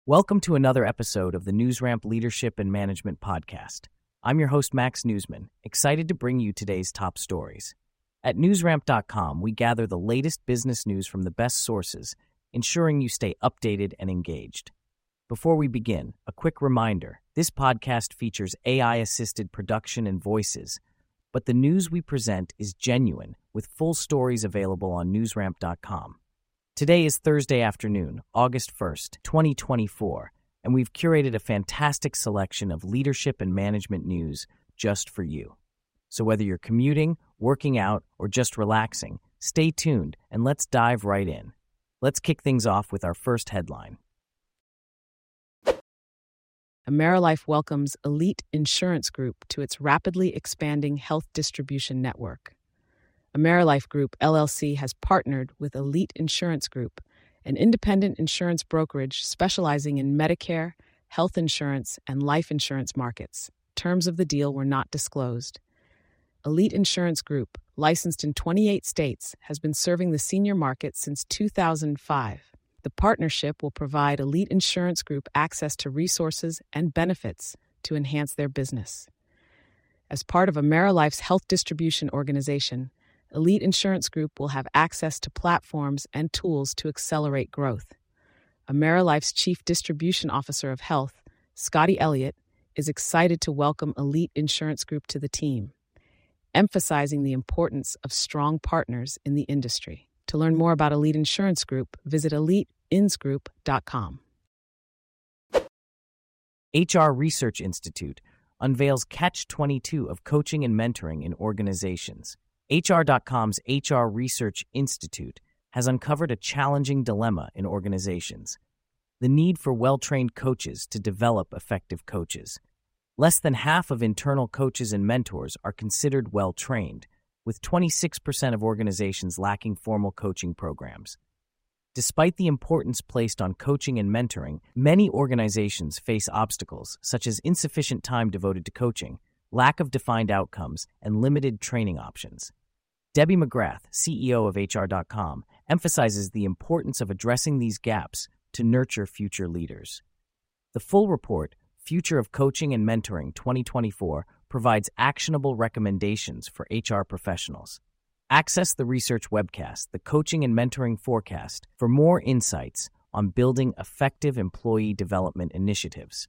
Welcome to another episode of the NewsRamp Leadership and Management Podcast. I'm your host, Max Newsman, excited to bring you today's top stories. At newsramp.com, we gather the latest business news from the best sources, ensuring you stay updated and engaged. Before we begin, a quick reminder, this podcast features AI-assisted production and voices, but the news we present is genuine, with full stories available on newsramp.com. Today is Thursday afternoon, August 1st, 2024, and we've curated a fantastic selection of leadership and management news just for you. So whether you're commuting, working out, or just relaxing, stay tuned and let's dive right in. Let's kick things off with our first headline. AmeriLife welcomes Elite Insurance Group to its rapidly expanding health distribution network. AmeriLife Group, LLC, has partnered with Elite Insurance Group, an independent insurance brokerage specializing in Medicare, health insurance, and life insurance markets. Terms of the deal were not disclosed. Elite Insurance Group, licensed in 28 states, has been serving the senior market since 2005. The partnership will provide Elite Insurance Group access to resources and benefits to enhance their business. As part of AmeriLife's health distribution organization, Elite Insurance Group will have access to platforms and tools to accelerate growth. AmeriLife's Chief Distribution Officer of Health, Scotty Elliott, is excited to welcome Elite Insurance Group to the team, emphasizing the importance of strong partners in the industry. To learn more about Elite Insurance Group, visit eliteinsgroup.com. HR Research Institute unveils Catch-22 of coaching and mentoring in organizations. HR.com's HR Research Institute has uncovered a challenging dilemma in organizations: the need for well-trained coaches to develop effective coaches. Less than half of internal coaches and mentors are considered well-trained, with 26% of organizations lacking formal coaching programs. Despite the importance placed on coaching and mentoring, many organizations face obstacles such as insufficient time devoted to coaching, lack of defined outcomes, and limited training options. Debbie McGrath, CEO of HR.com, emphasizes the importance of addressing these gaps to nurture future leaders. The full report, Future of Coaching and Mentoring 2024, provides actionable recommendations for HR professionals. Access the research webcast, The Coaching and Mentoring Forecast, for more insights on building effective employee development initiatives.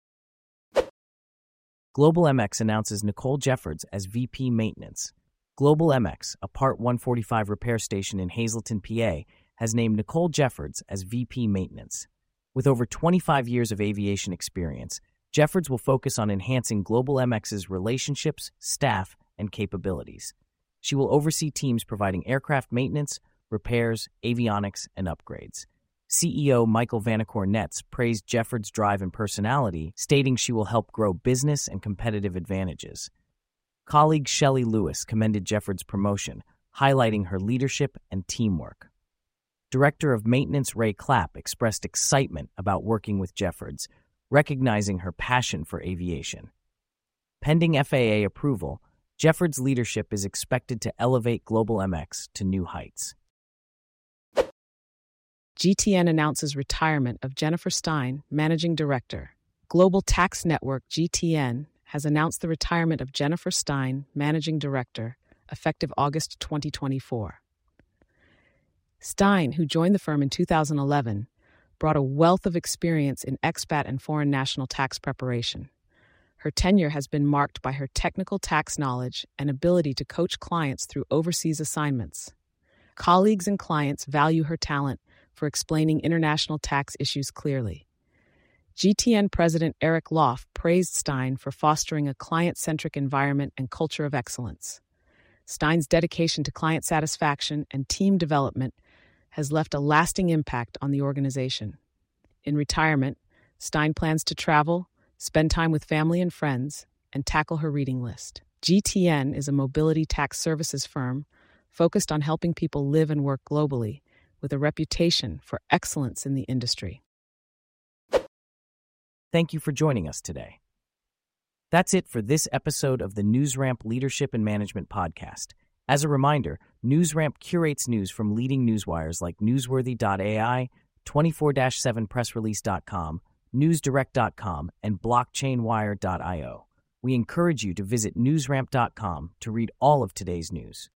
Global MX announces Nicole Jeffords as VP Maintenance. Global MX, a Part 145 repair station in Hazleton, PA, has named Nicole Jeffords as VP Maintenance. With over 25 years of aviation experience, Jeffords will focus on enhancing Global MX's relationships, staff, and capabilities. She will oversee teams providing aircraft maintenance, repairs, avionics, and upgrades. CEO Michael Vanacore-Netz praised Jeffords' drive and personality, stating she will help grow business and competitive advantages. Colleague Shelley Lewis commended Jeffords' promotion, highlighting her leadership and teamwork. Director of Maintenance Ray Clapp expressed excitement about working with Jeffords, recognizing her passion for aviation. Pending FAA approval, Jeffords' leadership is expected to elevate Global MX to new heights. GTN announces retirement of Jennifer Stein, Managing Director. Global Tax Network, GTN, has announced the retirement of Jennifer Stein, Managing Director, effective August 2024. Stein, who joined the firm in 2011, brought a wealth of experience in expat and foreign national tax preparation. Her tenure has been marked by her technical tax knowledge and ability to coach clients through overseas assignments. Colleagues and clients value her talent for explaining international tax issues clearly. GTN President Eric Loff praised Stein for fostering a client-centric environment and culture of excellence. Stein's dedication to client satisfaction and team development has left a lasting impact on the organization. In retirement, Stein plans to travel, spend time with family and friends, and tackle her reading list. GTN is a mobility tax services firm focused on helping people live and work globally, with a reputation for excellence in the industry. Thank you for joining us today. That's it for this episode of the NewsRamp Leadership and Management Podcast. As a reminder, NewsRamp curates news from leading newswires like Newsworthy.ai, 24/7pressrelease.com, newsdirect.com, and blockchainwire.io. We encourage you to visit newsramp.com to read all of today's news.